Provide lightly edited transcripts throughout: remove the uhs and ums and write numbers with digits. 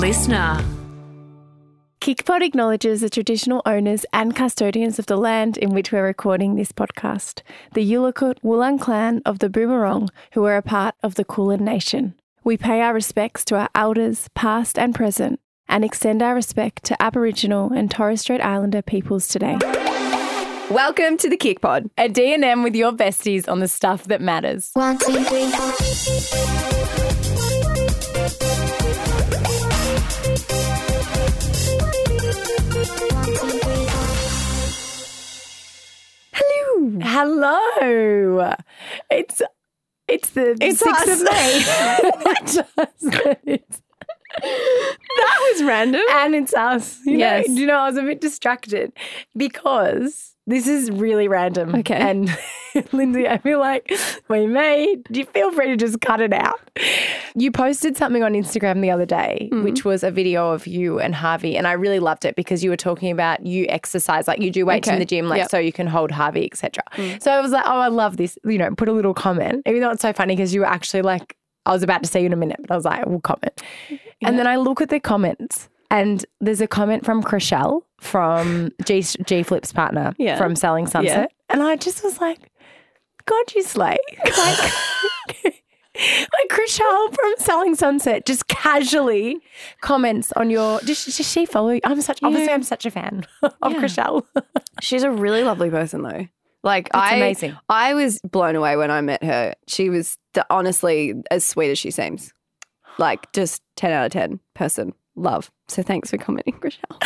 listener. KickPod acknowledges the traditional owners and custodians of the land in which we're recording this podcast, the Yulukut Wulang clan of the Boomerang, who are a part of the Kulin Nation. We pay our respects to our elders, past and present, and extend our respect to Aboriginal and Torres Strait Islander peoples today. Welcome to the KickPod. A D&M with your besties on the stuff that matters. 1, 2, 3, 4. Hello. It's the 6th of May. That was random. And it's us. Yes. Do you know, I was a bit distracted because this is really random. Okay. And Lindsay, I feel like you feel free to just cut it out. You posted something on Instagram the other day, which was a video of you and Harvey. And I really loved it because you were talking about you exercise, like you do weights in the gym, like so you can hold Harvey, etc. So I was like, oh, I love this. You know, put a little comment. Even though it's so funny because you were actually like, I was about to say you in a minute, but I was like, we'll comment. Yeah. And then I look at the comments and there's a comment from Chriselle from G Flip's partner from Selling Sunset. Yeah. And I just was like, God, you slay. Like Chriselle from Selling Sunset just casually comments on your, does she follow you? Obviously I'm such a fan of Chriselle. She's a really lovely person though. Like amazing. I was blown away when I met her. She was honestly as sweet as she seems. Like just 10 out of 10 person. Love. So thanks for commenting, Chriselle.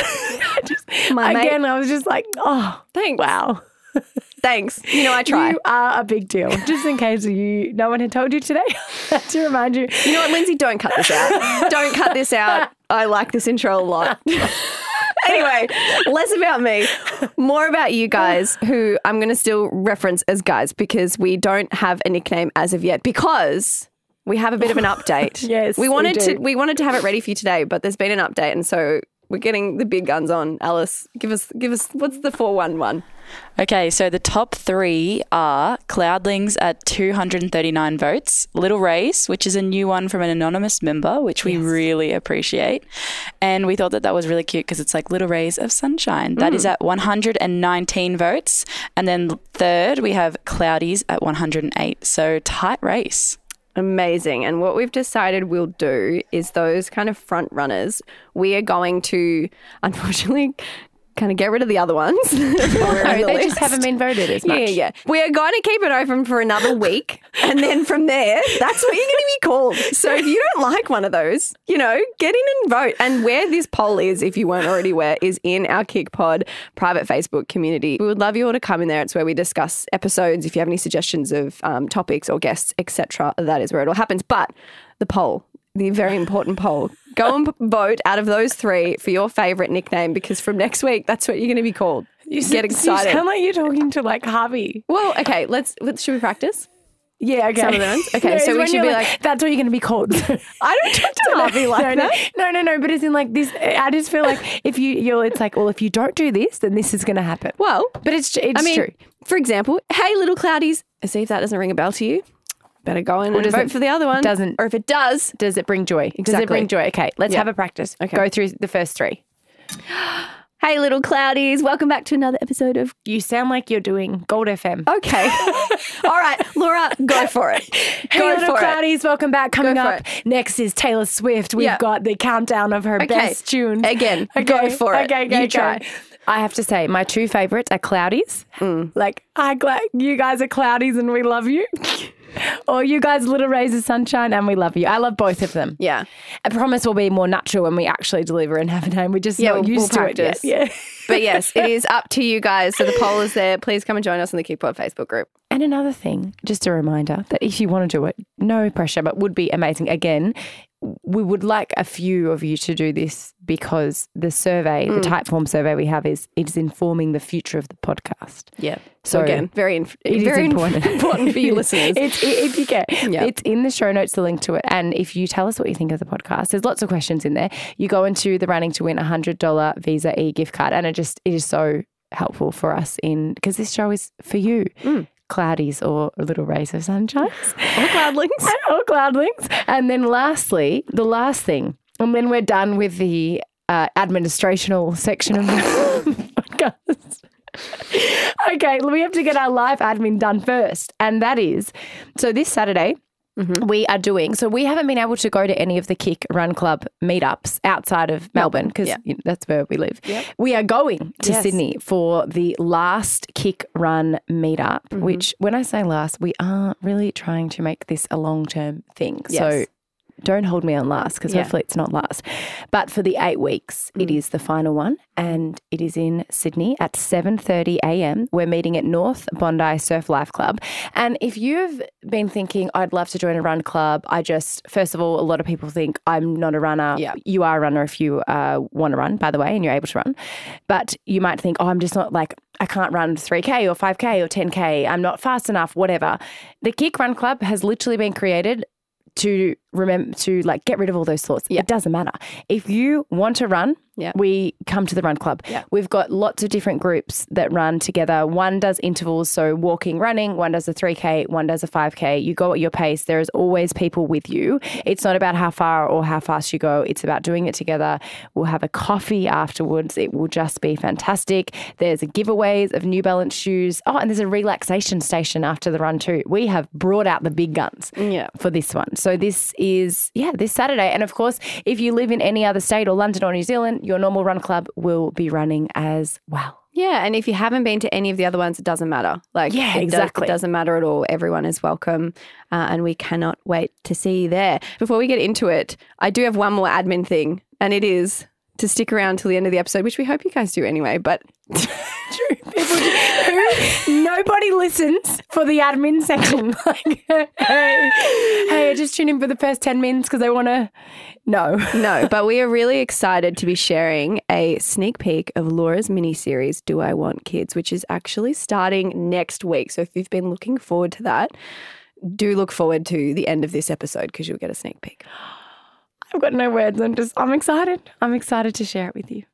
I was just like, oh, thanks. Wow. Thanks. You know, I try. You are a big deal. Just in case no one had told you today, to remind you. You know what, Lindsay, don't cut this out. Don't cut this out. I like this intro a lot. Anyway, less about me, more about you guys, who I'm going to still reference as guys because we don't have a nickname as of yet because we have a bit of an update. Yes, we wanted to have it ready for you today, but there's been an update, and so we're getting the big guns on. Alice, give us what's the 411? Okay, so the top 3 are Cloudlings at 239 votes, Little Race, which is a new one from an anonymous member, which we really appreciate. And we thought that was really cute because it's like Little Rays of Sunshine. That is at 119 votes. And then third, we have Cloudies at 108. So tight race. Amazing. And what we've decided we'll do is those kind of front runners, we are going to, unfortunately, kind of get rid of the other ones. They just haven't been voted as much. Yeah. We are going to keep it open for another week. And then from there, that's what you're going to be called. So if you don't like one of those, you know, get in and vote. And where this poll is, if you weren't already aware, is in our KickPod private Facebook community. We would love you all to come in there. It's where we discuss episodes. If you have any suggestions of topics or guests, etc., that is where it all happens. But the poll, the very important poll. Go and vote out of those 3 for your favourite nickname because from next week, that's what you're going to be called. Get excited. You sound like you're talking to like Harvey. Well, okay, should we practice? Yeah, okay. Some of them. Okay, so we should be like, that's what you're going to be called. I don't talk to Harvey like that. No, but it's in like this, I just feel like if it's like, well, if you don't do this, then this is going to happen. Well, but it's true. For example, hey, little cloudies, see if that doesn't ring a bell to you. Better go in and vote for the other one. Doesn't. Or if it does. Does it bring joy? Exactly. Does it bring joy? Okay, let's have a practice. Okay. Go through the first 3. Hey, little cloudies. Welcome back to another episode of... You sound like you're doing Gold FM. Okay. All right, Laura, go for it. Hey, little cloudies. Welcome back. Coming up next is Taylor Swift. We've got the countdown of her best tunes. Again, go for it. Okay, you try. I have to say, my 2 favourites are Cloudies. Like, you guys are Cloudies and we love you. Or you guys Little Rays of Sunshine and we love you. I love both of them. Yeah. I promise we'll be more natural when we actually deliver and have a name. We just not used to it yet. Yeah. But yes, it is up to you guys. So the poll is there. Please come and join us in the KickPod Facebook group. And another thing, just a reminder that if you want to do it, no pressure, but would be amazing. Again, we would like a few of you to do this because the survey, the Typeform survey we have is informing the future of the podcast. Yeah. So again, very important for you listeners. If you care. Yep. It's in the show notes, the link to it. And if you tell us what you think of the podcast, there's lots of questions in there. You go into the running to win $100 Visa e-gift card. And it is so helpful for us because this show is for you. Cloudies or Little Rays of Sunshine. Or Cloudlings. Or Cloudlings. And then lastly, the last thing And then we're done with the administrational section of the podcast. Okay, we have to get our live admin done first. And that is, so this Saturday, we are doing, so we haven't been able to go to any of the Kick Run Club meetups outside of Melbourne because that's where we live. Yep. We are going to Sydney for the last Kick Run meetup, which when I say last, we are really trying to make this a long-term thing. Yes. So don't hold me on last because hopefully it's not last. But for the 8 weeks, it is the final one and it is in Sydney at 7:30 a.m. We're meeting at North Bondi Surf Life Club. And if you've been thinking, I'd love to join a run club, first of all, a lot of people think I'm not a runner. Yeah. You are a runner if you want to run, by the way, and you're able to run. But you might think, I'm just not I can't run 3K or 5K or 10K. I'm not fast enough, whatever. The Kick Run Club has literally been created to get rid of all those thoughts. It doesn't matter. If you want to run, we come to the run club. We've got lots of different groups that run together. One does intervals, so walking, running. One does a 3K, one does a 5K. You go at your pace. There is always people with you. It's not about how far or how fast you go. It's about doing it together. We'll have a coffee afterwards. It will just be fantastic. There's giveaways of New Balance shoes. Oh, and there's a relaxation station after the run too. We have brought out the big guns for this one. So this is, this Saturday. And of course, if you live in any other state or London or New Zealand, your normal run club will be running as well. Yeah, and if you haven't been to any of the other ones, it doesn't matter. It doesn't matter at all. Everyone is welcome and we cannot wait to see you there. Before we get into it, I do have one more admin thing, and it is to stick around till the end of the episode, which we hope you guys do anyway, but... True. Nobody listens for the admin section. Hey, just tune in for the first 10 minutes because they want to... No, but we are really excited to be sharing a sneak peek of Laura's mini-series, Do I Want Kids, which is actually starting next week. So if you've been looking forward to that, do look forward to the end of this episode because you'll get a sneak peek. I've got no words. I'm excited. I'm excited to share it with you.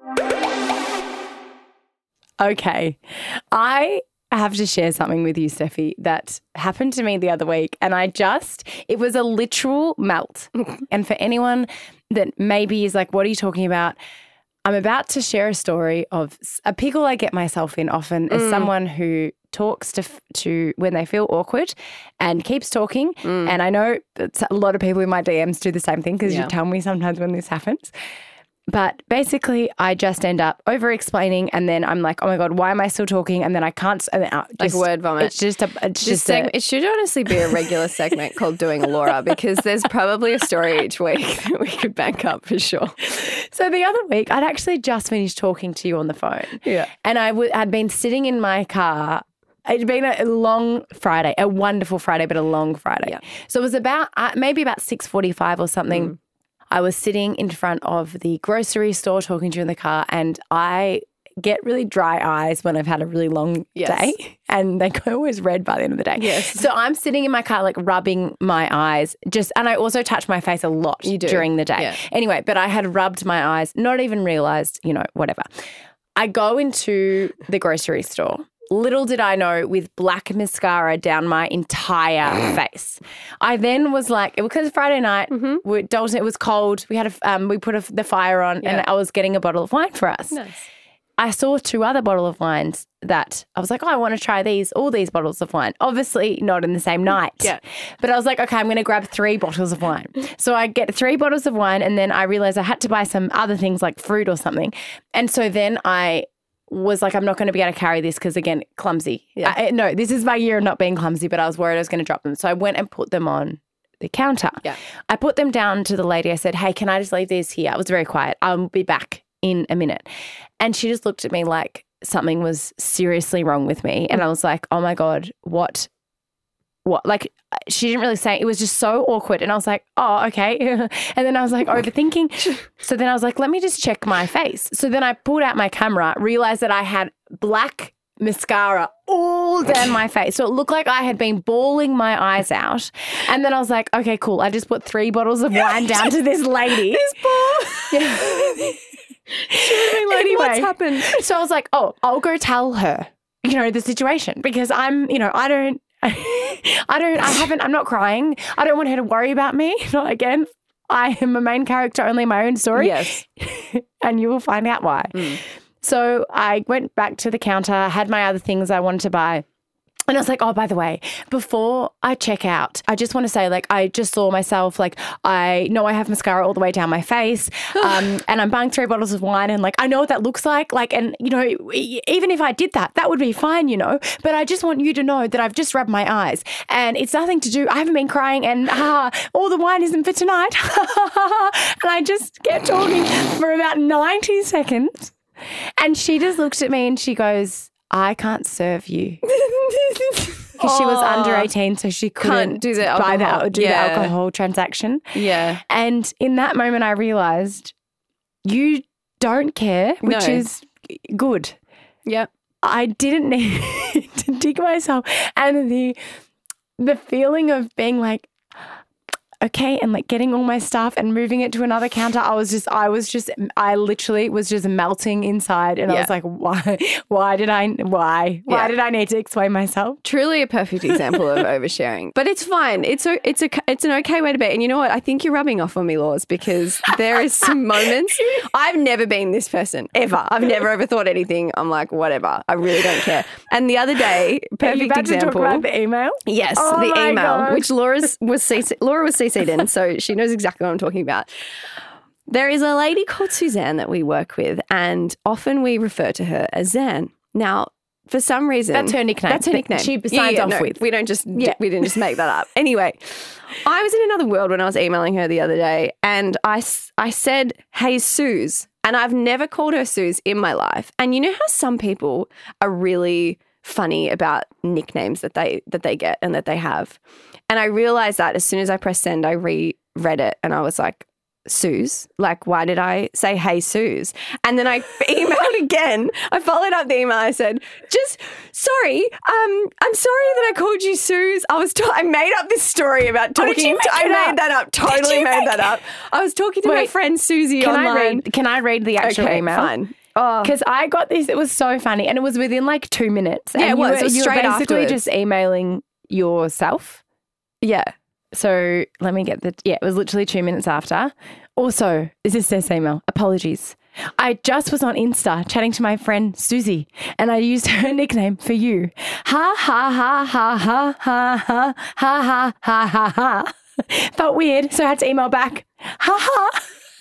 Okay. I have to share something with you, Steffi, that happened to me the other week. And it was a literal melt. And for anyone that maybe is like, what are you talking about? I'm about to share a story of a pickle I get myself in often as someone who talks to when they feel awkward and keeps talking. And I know that a lot of people in my DMs do the same thing because you tell me sometimes when this happens. But basically, I just end up over-explaining and then I'm like, oh, my God, why am I still talking? And then I can't like word vomit. It should honestly be a regular segment called Doing a Laura because there's probably a story each week that we could back up for sure. So the other week, I'd actually just finished talking to you on the phone. Yeah. And I'd been sitting in my car. It'd been a long Friday, a wonderful Friday, but a long Friday. Yeah. So it was about maybe about 6:45 or something. I was sitting in front of the grocery store talking to you in the car and I get really dry eyes when I've had a really long day and they go always red by the end of the day. Yes. So I'm sitting in my car rubbing my eyes and I also touch my face a lot during the day. Yeah. Anyway, but I had rubbed my eyes, not even realised, whatever. I go into the grocery store. Little did I know, with black mascara down my entire face. I then was like, because Friday night, Dalton, it was cold. We had we put the fire on and I was getting a bottle of wine for us. Nice. I saw 2 other bottles of wines that I was like, I want to try all these bottles of wine. Obviously not in the same night. Yeah. But I was like, okay, I'm going to grab 3 bottles of wine. So I get 3 bottles of wine and then I realized I had to buy some other things like fruit or something. And so then I was like, I'm not going to be able to carry this because, again, clumsy. Yeah. No, this is my year of not being clumsy, but I was worried I was going to drop them. So I went and put them on the counter. Yeah. I put them down to the lady. I said, hey, can I just leave these here? I was very quiet. I'll be back in a minute. And she just looked at me like something was seriously wrong with me. And I was like, oh, my God, what? Like, she didn't really say. It was just so awkward. And I was like, oh, okay. And then I was like overthinking. So then I was like, let me just check my face. So then I pulled out my camera, realized that I had black mascara all down my face. So it looked like I had been bawling my eyes out. And then I was like, okay, cool. I just put 3 bottles of wine down to this lady. This poor anyway, what's happened? So I was like, oh, I'll go tell her, the situation because I'm not crying. I don't want her to worry about me. Not again. I am a main character only in my own story. Yes. And you will find out why. So I went back to the counter, had my other things I wanted to buy. And I was like, oh, by the way, before I check out, I just want to say, like, I just saw myself, like, I know I have mascara all the way down my face, and I'm buying 3 bottles of wine, and, like, I know what that looks like. Like, and, you know, even if I did that, that would be fine, you know. But I just want you to know that I've just rubbed my eyes, and it's nothing to do. I haven't been crying, and all the wine isn't for tonight. And I just kept talking for about 90 seconds. And she just looked at me and she goes, I can't serve you. Because she was under 18, so she couldn't do the buy alcohol. the alcohol transaction. Yeah. And in that moment, I realised you don't care, which No. is good. Yep. I didn't need to dig myself. And the feeling of being like, okay, and like getting all my stuff and moving it to another counter, I literally was just melting inside, and I was like, why did I need to explain myself? Truly a perfect example of oversharing. But it's fine. It's an okay way to be. And you know what? I think you're rubbing off on me, Laws, because there is some moments. I've never been this person, ever. I've never overthought anything. I'm like, whatever. I really don't care. And the other day, perfect Are you about example. to talk about the email? Yes, Oh the my email, God. which Laura was CC'd in, so she knows exactly what I'm talking about. There is a lady called Suzanne that we work with, and often we refer to her as Zan. Now, for some reason, That's her nickname. That's her nickname. She signs off with. We didn't just make that up. Anyway, I was in another world when I was emailing her the other day, and I said, "Hey, Suze," and I've never called her Suze in my life. And you know how some people are really funny about nicknames that they get and that they have. And I realized that as soon as I pressed send, I reread it and I was like, Suze? Like, why did I say, hey, Suze? And then I emailed again. I followed up the email. I said, sorry, I'm sorry that I called you Suze. I made up this story about talking. I made that up. Totally made that up. I was talking to my friend Susie online. Can I read the actual Okay, email? fine. Oh. Because I got this, it was so funny, and it was within like 2 minutes. Yeah, and it was. It was you were straight basically afterwards. just emailing yourself. Yeah. So let me get it was literally 2 minutes after. Also, this is this email. Apologies. I just was on Insta chatting to my friend Susie, and I used her nickname for you. Ha ha ha ha ha ha ha ha ha ha ha. Felt weird, so I had to email back. Ha ha.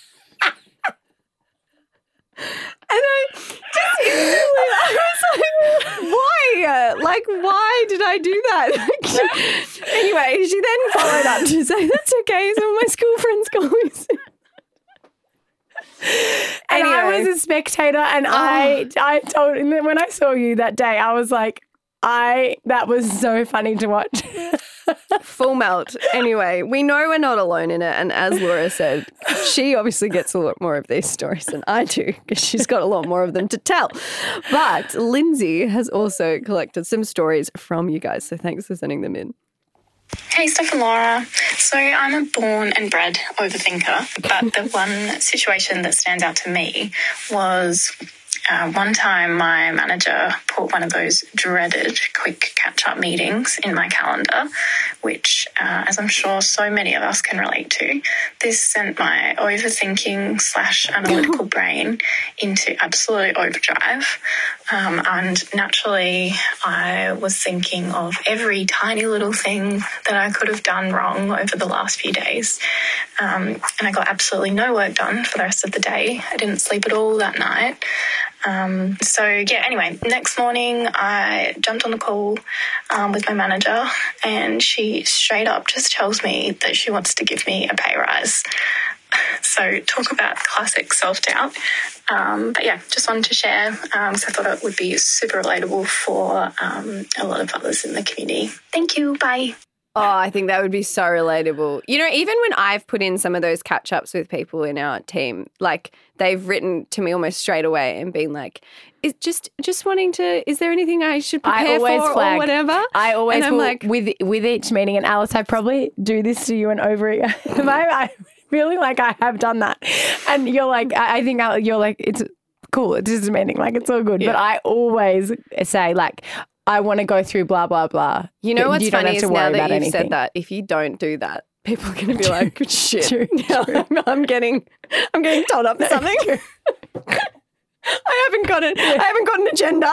And I just instantly, I was like, why? Like, why did I do that? Anyway, she then followed up to say, that's okay, some of my school friends call me Sue. And I Anyway. was a spectator, and I told, and then when I saw you that day, I was like, that was so funny to watch. Full melt. Anyway, we know we're not alone in it. And as Laura said, she obviously gets a lot more of these stories than I do because she's got a lot more of them to tell. But Lindsay has also collected some stories from you guys. So thanks for sending them in. Hey, Steph and Laura. So I'm a born and bred overthinker, but the one situation that stands out to me was one time my manager put one of those dreaded quick catch-up meetings in my calendar, which, as I'm sure so many of us can relate to, this sent my overthinking / analytical brain into absolute overdrive. And naturally, I was thinking of every tiny little thing that I could have done wrong over the last few days. And I got absolutely no work done for the rest of the day. I didn't sleep at all that night. Anyway, next morning I jumped on the call with my manager, and she straight up just tells me that she wants to give me a pay rise. So talk about classic self-doubt. Just wanted to share because I thought it would be super relatable for a lot of others in the community. Thank you. Bye. Oh, I think that would be so relatable. You know, even when I've put in some of those catch-ups with people in our team, like they've written to me almost straight away and been like, is there anything I should prepare for or whatever? I always and I'm will, like, with each meeting, and Alice, I probably do this to you and over again. I'm feeling like I have done that. And you're like, I think you're like, it's cool. It's just a meeting. Like, it's all good. Yeah. But I always say, like, I want to go through blah, blah, blah. you know what's You don't funny have is to worry now that about you've anything. said that, if you don't do that, people are going to be like, shit. True. I'm getting told up for something. I haven't got it. I haven't got an agenda.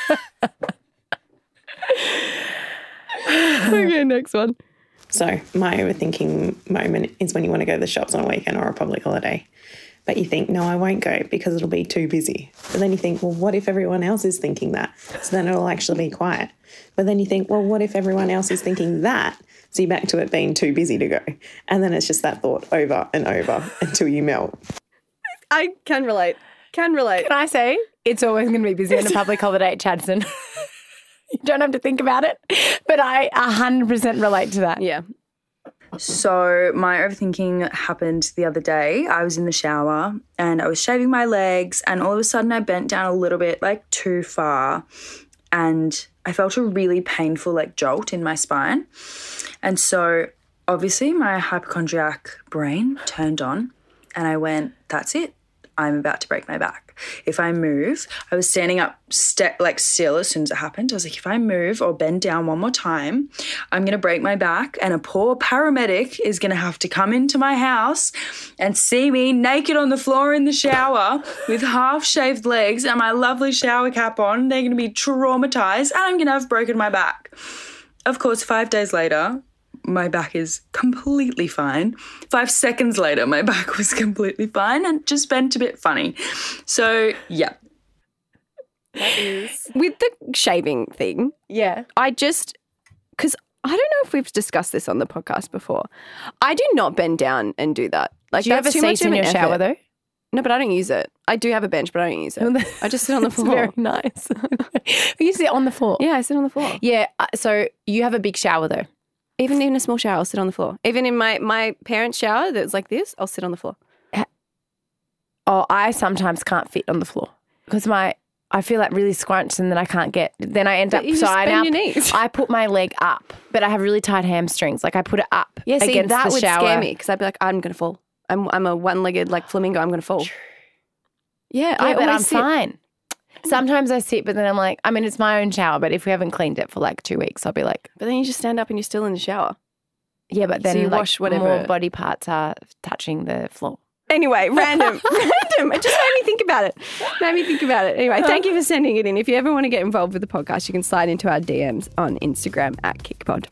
Okay, next one. So my overthinking moment is when you want to go to the shops on a weekend or a public holiday. But you think, no, I won't go because it'll be too busy. But then you think, well, what if everyone else is thinking that? So then it'll actually be quiet. But then you think, well, what if everyone else is thinking that? So you're back to it being too busy to go. And then it's just that thought over and over until you melt. I can relate. Can I say it's always going to be busy on a public holiday at Chadstone? You don't have to think about it. But I 100% relate to that. Yeah. So my overthinking happened the other day. I was in the shower and I was shaving my legs, and all of a sudden I bent down a little bit, like too far, and I felt a really painful like jolt in my spine. And so obviously my hypochondriac brain turned on and I went, that's it. I'm about to break my back. If I move, I was standing up still as soon as it happened. I was like, if I move or bend down one more time, I'm going to break my back, and a poor paramedic is going to have to come into my house and see me naked on the floor in the shower with half-shaved legs and my lovely shower cap on. They're going to be traumatized and I'm going to have broken my back. Of course, 5 days later, my back is completely fine. 5 seconds later, my back was completely fine and just bent a bit funny. So, yeah. With the shaving thing, Yeah. because I don't know if we've discussed this on the podcast before. I do not bend down and do that. Like, Do you have a that's too much seat in of an your shower, effort. though? No, but I don't use it. I do have a bench, but I don't use it. I just sit on the It's floor. very nice. You sit on the floor. Yeah, I sit on the floor. Yeah. So you have a big shower, though. Even in a small shower, I'll sit on the floor. Even in my parents' shower that's like this, I'll sit on the floor. Oh, I sometimes can't fit on the floor because I feel like really scrunched and then I can't get. Then I end up. you just bend your knees. I put my leg up, but I have really tight hamstrings. Like I put it up. Yeah, see, against that the would shower. scare me because I'd be like, I'm going to fall. I'm a one-legged like flamingo. I'm going to fall. Yeah, Yeah, but I'm always sit. fine. Sometimes I sit, but then I'm like, I mean, it's my own shower. But if we haven't cleaned it for like 2 weeks, I'll be like, But then you just stand up and you're still in the shower. yeah, but then you like, wash whatever- more body parts are touching the floor. Anyway, random. It just made me think about it. Anyway, thank you for sending it in. If you ever want to get involved with the podcast, you can slide into our DMs on Instagram at KickPod.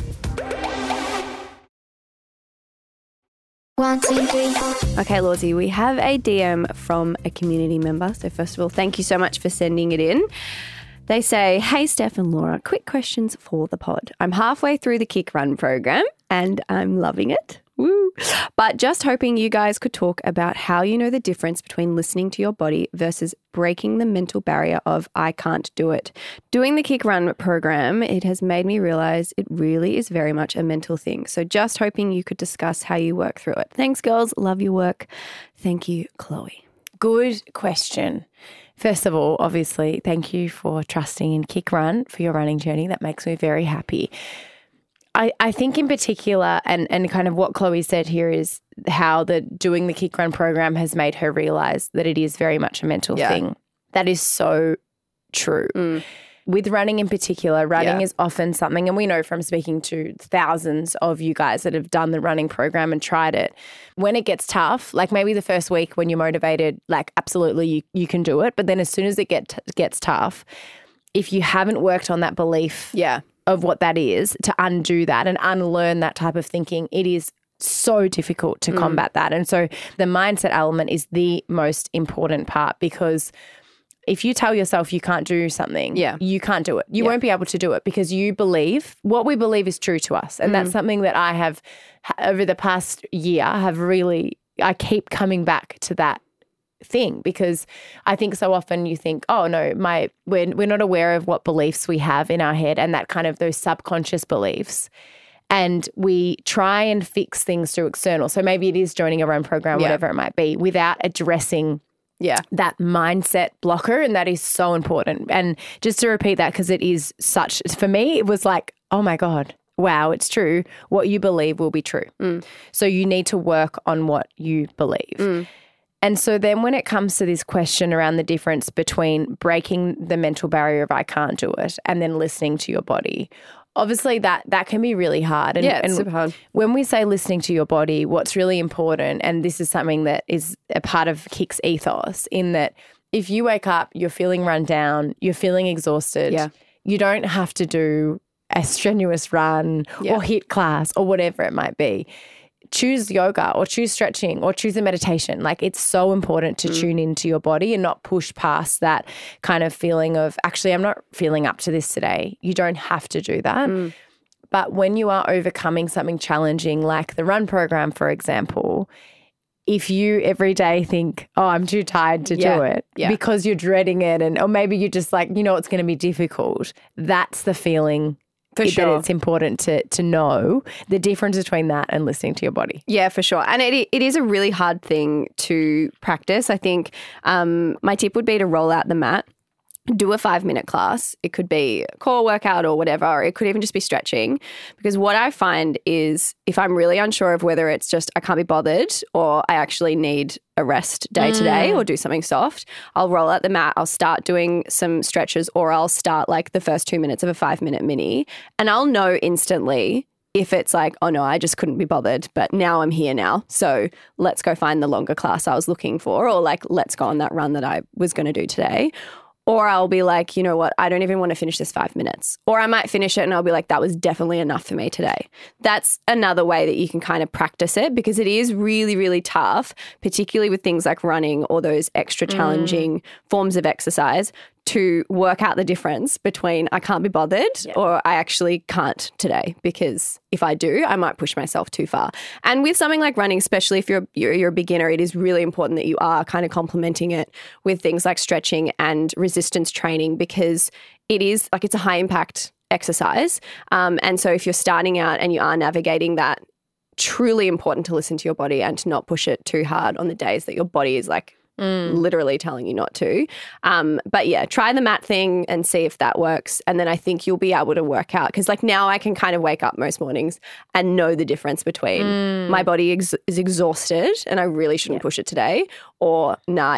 1, 2, 3, 4. Okay, Lawsy, we have a DM from a community member. So first of all, thank you so much for sending it in. They say, hey, Steph and Laura, quick questions for the pod. I'm halfway through the Kick Run program and I'm loving it. Woo. But just hoping you guys could talk about how you know the difference between listening to your body versus breaking the mental barrier of I can't do it. Doing the Kick Run program, it has made me realize it really is very much a mental thing. So just hoping you could discuss how you work through it. Thanks, girls. Love your work. Thank you, Chloe. Good question. First of all, obviously, thank you for trusting in Kick Run for your running journey. That makes me very happy. I think in particular, and kind of what Chloe said here is how doing the Kick Run program has made her realise that it is very much a mental thing. That is so true. With running in particular, running is often something, and we know from speaking to thousands of you guys that have done the running program and tried it, when it gets tough, like maybe the first week when you're motivated, like absolutely you can do it. But then as soon as it gets tough, if you haven't worked on that belief of what that is, to undo that and unlearn that type of thinking, it is so difficult to combat that. And so the mindset element is the most important part, because if you tell yourself you can't do something, you can't do it. You won't be able to do it because you believe what we believe is true to us. And that's something that I have over the past year I keep coming back to that thing, because I think so often you think, oh no, we're not aware of what beliefs we have in our head, and that kind of those subconscious beliefs. And we try and fix things through external. So maybe it is joining a run program, whatever it might be, without addressing that mindset blocker. And that is so important. And just to repeat that, because it is such, for me, it was like, oh my God, wow, it's true. What you believe will be true. So you need to work on what you believe. And so then when it comes to this question around the difference between breaking the mental barrier of I can't do it and then listening to your body, obviously that can be really hard. And, Yeah, it's super hard. When we say listening to your body, what's really important, and this is something that is a part of Kick's ethos, in that if you wake up, you're feeling run down, you're feeling exhausted, Yeah. you don't have to do a strenuous run or HIIT class or whatever it might be. Choose yoga or choose stretching or choose a meditation. Like, it's so important to tune into your body and not push past that kind of feeling of, actually, I'm not feeling up to this today. You don't have to do that. But when you are overcoming something challenging, like the run program, for example, if you every day think, oh, I'm too tired to do it because you're dreading it, or maybe you're just like, it's going to be difficult, that's the feeling. For sure. That it's important to know the difference between that and listening to your body. Yeah, for sure. And it is a really hard thing to practice. I think my tip would be to roll out the mat. Do a 5-minute class. It could be a core workout or whatever, or it could even just be stretching. Because what I find is, if I'm really unsure of whether it's just I can't be bothered or I actually need a rest day to day or do something soft, I'll roll out the mat, I'll start doing some stretches, or I'll start like the first 2 minutes of a 5-minute mini, and I'll know instantly if it's like, oh no, I just couldn't be bothered, but now I'm here now, so let's go find the longer class I was looking for, or like, let's go on that run that I was going to do today. Or I'll be like, you know what, I don't even want to finish this 5 minutes. Or I might finish it and I'll be like, that was definitely enough for me today. That's another way that you can kind of practice it, because it is really, really tough, particularly with things like running or those extra challenging forms of exercise, to work out the difference between I can't be bothered or I actually can't today, because if I do, I might push myself too far. And with something like running, especially if you're a beginner, it is really important that you are kind of complementing it with things like stretching and resistance training, because it is like, it's a high impact exercise. And so if you're starting out and you are navigating that, truly important to listen to your body and to not push it too hard on the days that your body is like literally telling you not to. But yeah, try the mat thing and see if that works. And then I think you'll be able to work out, because like now I can kind of wake up most mornings and know the difference between my body is exhausted and I really shouldn't push it today, or nah,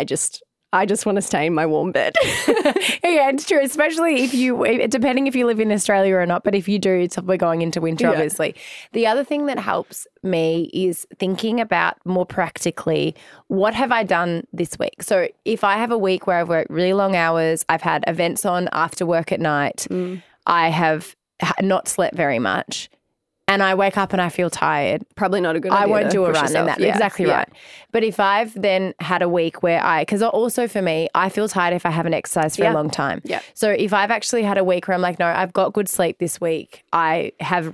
I just want to stay in my warm bed. Yeah, it's true, especially depending if you live in Australia or not, but if you do, we're going into winter, obviously. The other thing that helps me is thinking about more practically, what have I done this week? So if I have a week where I've worked really long hours, I've had events on after work at night, I have not slept very much, and I wake up and I feel tired, probably not a good idea. I won't do a run yourself. in that. Exactly right. But if I've then had a week where because also for me, I feel tired if I haven't exercised for a long time. Yeah. So So if I've actually had a week where I'm like, no, I've got good sleep this week, I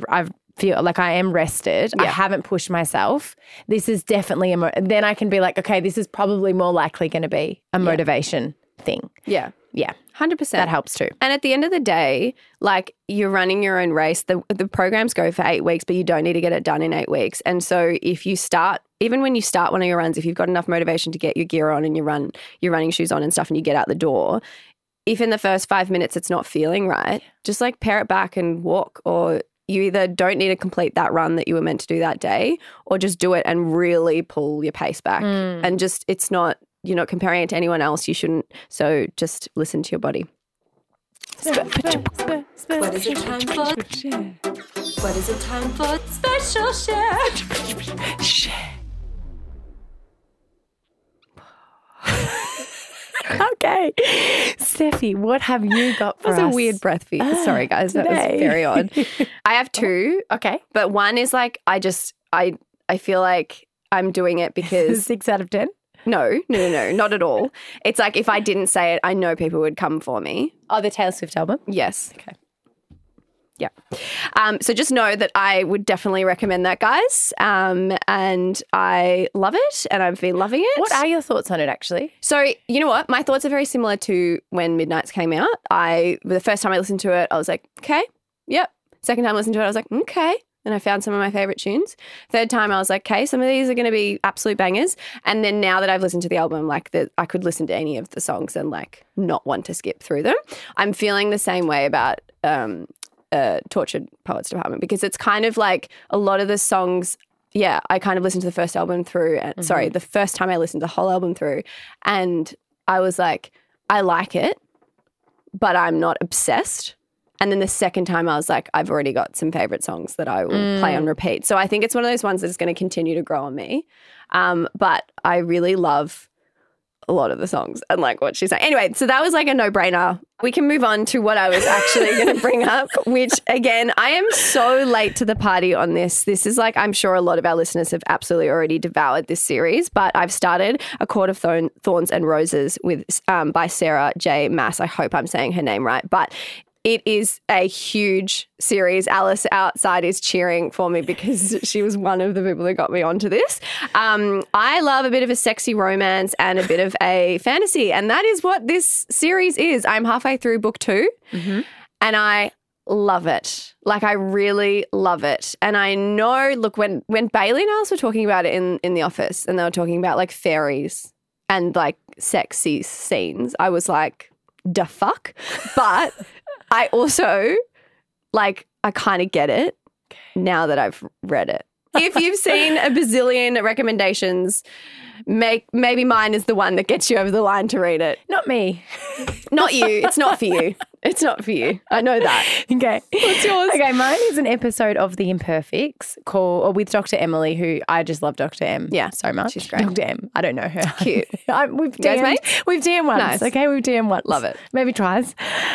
feel like I am rested, I haven't pushed myself, this is definitely then I can be like, okay, this is probably more likely going to be a motivation thing. yeah. Yeah. 100%. That helps too. And at the end of the day, like, you're running your own race. The programs go for 8 weeks, but you don't need to get it done in 8 weeks. And so if you start, even when you start one of your runs, if you've got enough motivation to get your gear on and your running shoes on and stuff, and you get out the door, if in the first 5 minutes it's not feeling right, just like pare it back and walk, or you either don't need to complete that run that you were meant to do that day, or just do it and really pull your pace back. And just, you're not comparing it to anyone else. You shouldn't. So just listen to your body. What is it time for? What is it time for? Special share. Okay. Steffi, what have you got for us? That was a weird breath for you. Sorry, guys. That was today. very odd. I have 2. Okay. But one is like, I feel like I'm doing it because 6 out of 10? No, not at all. It's like, if I didn't say it, I know people would come for me. Oh, the Taylor Swift album? Yes. Okay. Yeah. So just know that I would definitely recommend that, guys. And I love it, and I've been loving it. What are your thoughts on it, actually? So, you know what? My thoughts are very similar to when Midnights came out. The first time I listened to it, I was like, okay, yep. Second time I listened to it, I was like, okay. And I found some of my favorite tunes. Third time, I was like, okay, some of these are going to be absolute bangers. And then now that I've listened to the album, like, I could listen to any of the songs and like not want to skip through them. I'm feeling the same way about Tortured Poets Department, because it's kind of like a lot of the songs, I kind of listened to the first album through. The first time I listened to the whole album through, and I was like, I like it, but I'm not obsessed. And then the second time I was like, I've already got some favourite songs that I will play on repeat. So I think it's one of those ones that's going to continue to grow on me. But I really love a lot of the songs and like what she's saying. Anyway, so that was like a no-brainer. We can move on to what I was actually going to bring up, which again, I am so late to the party on this. This is like, I'm sure a lot of our listeners have absolutely already devoured this series, but I've started A Court of Thorns and Roses with by Sarah J. Maas. I hope I'm saying her name right, but it is a huge series. Alice outside is cheering for me because she was one of the people that got me onto this. I love a bit of a sexy romance and a bit of a fantasy, and that is what this series is. I'm halfway through book 2 and I love it. Like, I really love it. And I know, look, when Bailey and Alice were talking about it in the office and they were talking about like fairies and like sexy scenes, I was like, da fuck? But I also, like, I kind of get it now that I've read it. If you've seen a bazillion recommendations, maybe mine is the one that gets you over the line to read it. Not me. Not you. It's not for you. It's not for you. I know that. Okay. What's yours? Okay, mine is an episode of The Imperfects with Dr. Emily, who I just love Dr. M so much. She's great. Dr. M. I don't know her. Cute. We've guys DM'd, mates? we've DM'd once. Nice. Okay, we've DM'd once. Love it. Maybe twice.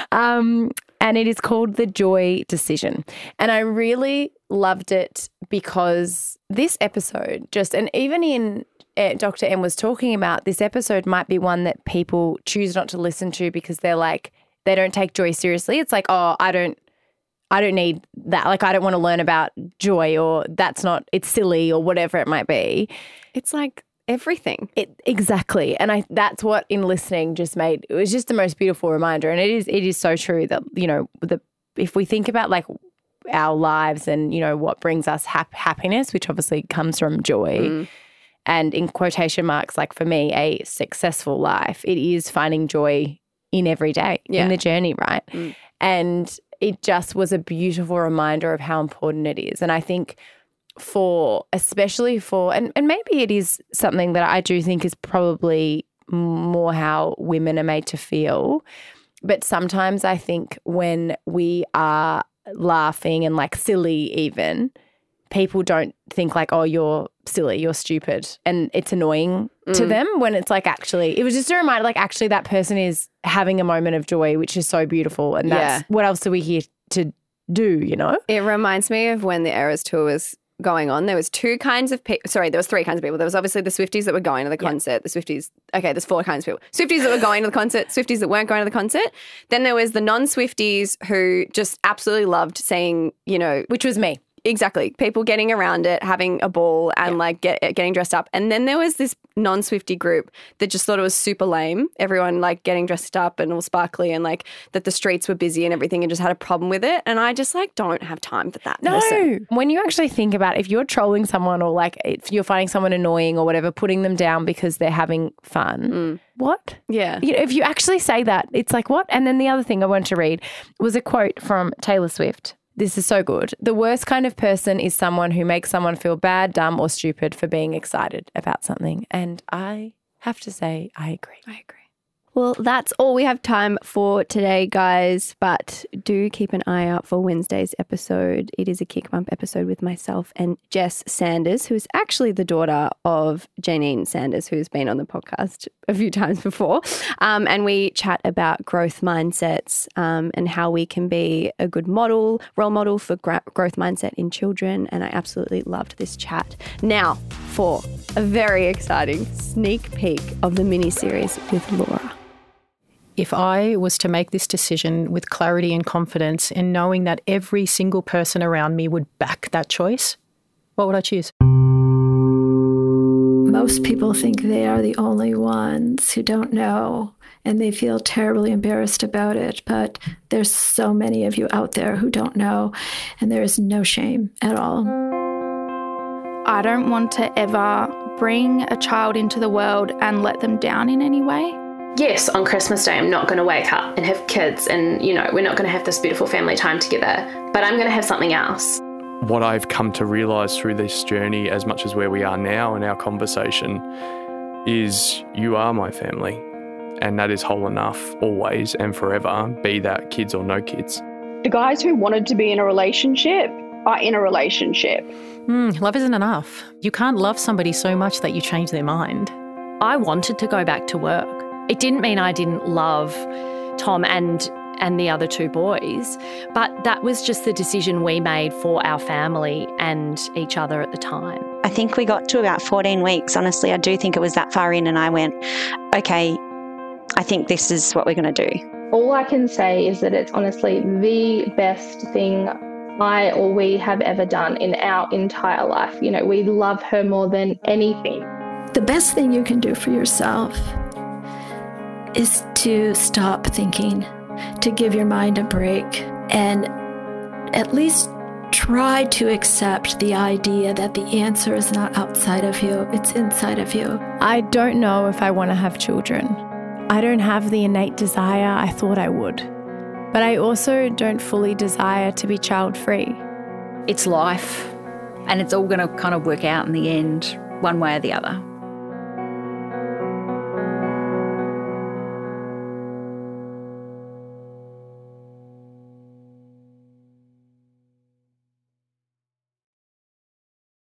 And it is called The Joy Decision. And I really loved it because this episode and even in Dr. M was talking about, this episode might be one that people choose not to listen to because they're like, they don't take joy seriously. It's like, oh, I don't need that. Like, I don't want to learn about joy, or it's silly, or whatever it might be. It's like everything. Exactly. And that's what in listening it was just the most beautiful reminder. And it is so true that, you know, if we think about like our lives and, you know, what brings us happiness, which obviously comes from joy, and in quotation marks, like for me, a successful life, it is finding joy in every day, in the journey, right? And it just was a beautiful reminder of how important it is. And I think especially for, and maybe it is something that I do think is probably more how women are made to feel, but sometimes I think when we are laughing and like silly even, people don't think like, oh, you're silly, you're stupid. And it's annoying to them when it's like, actually, it was just a reminder, like, actually that person is having a moment of joy, which is so beautiful. And that's what else are we here to do, you know? It reminds me of when the Eras tour was going on. There was two kinds of people. Sorry, there was three kinds of people. There was obviously the Swifties that were going to the concert. The Swifties. Okay, there's four kinds of people. Swifties that were going to the concert. Swifties that weren't going to the concert. Then there was the non-Swifties who just absolutely loved seeing, you know, which was me. Exactly. People getting around it, having a ball and like getting dressed up. And then there was this non-Swiftie group that just thought it was super lame. Everyone like getting dressed up and all sparkly and like that the streets were busy and everything and just had a problem with it. And I just like don't have time for that person. When you actually think about if you're trolling someone or like if you're finding someone annoying or whatever, putting them down because they're having fun. What? Yeah. You know, if you actually say that, it's like what? And then the other thing I wanted to read was a quote from Taylor Swift. This is so good. The worst kind of person is someone who makes someone feel bad, dumb, or stupid for being excited about something. And I have to say, I agree. I agree. Well, that's all we have time for today, guys. But do keep an eye out for Wednesday's episode. It is a Kick Bump episode with myself and Jess Sanders, who is actually the daughter of Janine Sanders, who's been on the podcast a few times before. And we chat about growth mindsets and how we can be a good role model for growth mindset in children. And I absolutely loved this chat. Now, for a very exciting sneak peek of the mini-series with Laura. If I was to make this decision with clarity and confidence and knowing that every single person around me would back that choice, what would I choose? Most people think they are the only ones who don't know, and they feel terribly embarrassed about it. But there's so many of you out there who don't know, and there is no shame at all. I don't want to ever bring a child into the world and let them down in any way. Yes, on Christmas Day, I'm not going to wake up and have kids and, you know, we're not going to have this beautiful family time together, but I'm going to have something else. What I've come to realise through this journey, as much as where we are now in our conversation, is you are my family, and that is whole enough always and forever, be that kids or no kids. The guys who wanted to be in a relationship are in a relationship. Love isn't enough. You can't love somebody so much that you change their mind. I wanted to go back to work. It didn't mean I didn't love Tom and the other two boys, but that was just the decision we made for our family and each other at the time. I think we got to about 14 weeks. Honestly, I do think it was that far in, and I went, okay, I think this is what we're going to do. All I can say is that it's honestly the best thing I or we have ever done in our entire life. You know, we love her more than anything. The best thing you can do for yourself is to stop thinking, to give your mind a break, and at least try to accept the idea that the answer is not outside of you, it's inside of you. I don't know if I want to have children. I don't have the innate desire I thought I would. But I also don't fully desire to be child-free. It's life, and it's all going to kind of work out in the end, one way or the other.